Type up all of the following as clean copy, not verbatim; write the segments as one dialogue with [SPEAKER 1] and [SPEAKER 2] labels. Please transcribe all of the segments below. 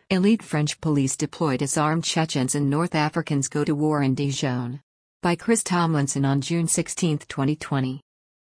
[SPEAKER 1] Elite French police deployed as armed Chechens and North Africans go to war in Dijon. By Chris Tomlinson on June 16, 2020.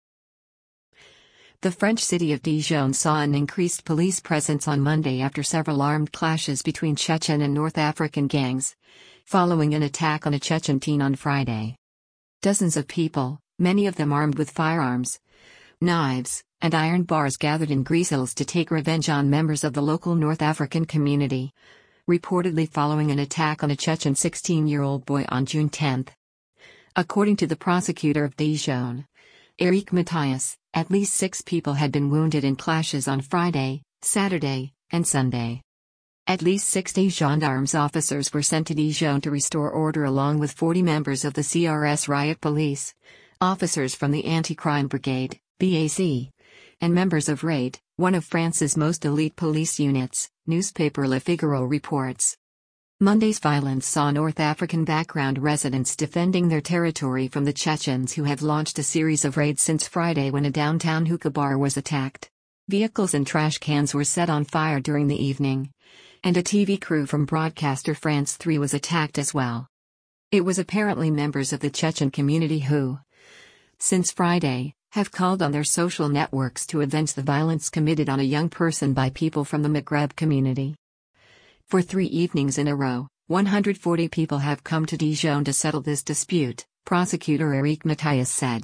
[SPEAKER 1] The French city of Dijon saw an increased police presence on Monday after several armed clashes between Chechen and North African gangs, following an attack on a Chechen teen on Friday. Dozens of people, many of them armed with firearms, knives, and iron bars gathered in Griselles to take revenge on members of the local North African community, reportedly following an attack on a Chechen 16-year-old boy on June 10. According to the prosecutor of Dijon, Eric Matthias, at least 6 people had been wounded in clashes on Friday, Saturday, and Sunday. At least 60 gendarmes officers were sent to Dijon to restore order along with 40 members of the CRS riot police, officers from the Anti-Crime Brigade, BAC, and members of RAID, one of France's most elite police units, newspaper Le Figaro reports. Monday's violence saw North African background residents defending their territory from the Chechens who have launched a series of raids since Friday when a downtown hookah bar was attacked. Vehicles and trash cans were set on fire during the evening, and a TV crew from broadcaster France 3 was attacked as well. It was apparently members of the Chechen community who, since Friday, have called on their social networks to avenge the violence committed on a young person by people from the Maghreb community. For 3 evenings in a row, 140 people have come to Dijon to settle this dispute, prosecutor Eric Matthias said.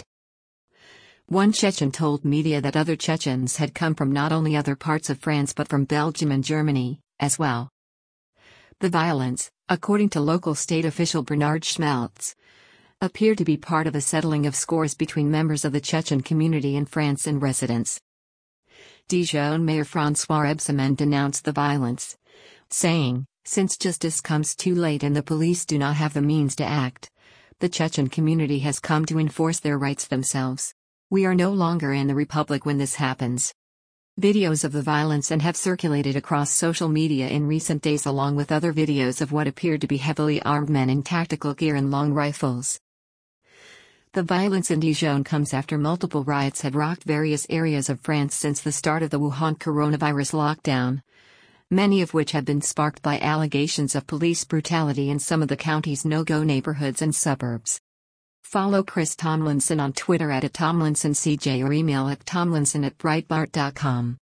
[SPEAKER 1] One Chechen told media that other Chechens had come from not only other parts of France but from Belgium and Germany, as well. The violence, according to local state official Bernard Schmeltz, appeared to be part of a settling of scores between members of the Chechen community in France and residents. Dijon Mayor François Rebsamen denounced the violence, saying, "Since justice comes too late and the police do not have the means to act, the Chechen community has come to enforce their rights themselves. We are no longer in the republic when this happens." Videos of the violence have circulated across social media in recent days along with other videos of what appeared to be heavily armed men in tactical gear and long rifles. The violence in Dijon comes after multiple riots had rocked various areas of France since the start of the Wuhan coronavirus lockdown, many of which have been sparked by allegations of police brutality in some of the county's no-go neighborhoods and suburbs. Follow Chris Tomlinson on Twitter @TomlinsonCJ or email at tomlinson@breitbart.com.